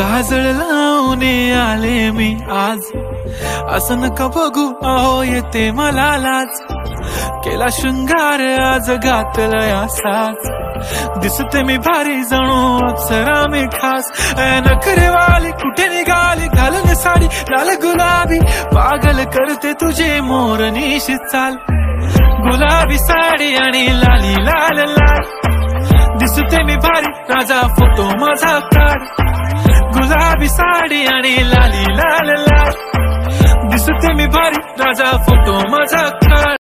काजळ लावून आले मी आज, असं नका बघू अहो येते मला लाज. केला शृंगार आज घातलाय असाच, दिसते मी भारी जणू अप्सरा मी खास. नखरेवाली कुठे निघाली घालून साडी लाल गुलाबी, पागल करते तुझे मोरनीशी चाल. गुलाबी साडी आणि लाली लाल लाल, दिसते मी भारी राजा फोटो माझा काढ. गुलाबी साडी आणि लाली लाल लाल, दिसते मी भारी राजा फोटो माझा काढ.